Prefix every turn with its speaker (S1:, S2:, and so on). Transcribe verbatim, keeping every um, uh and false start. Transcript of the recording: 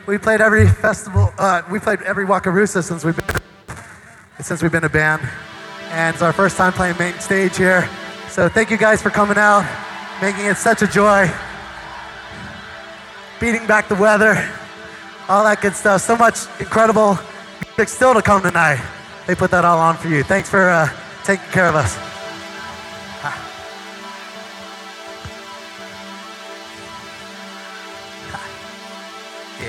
S1: we played every festival, uh, we played every Wakarusa since we've been since we've been a band. And it's our first time playing main stage here. So thank you guys for coming out, making it such a joy. Beating back the weather, all that good stuff. So much incredible music still to come tonight. They put that all on for you. Thanks for uh, taking care of us.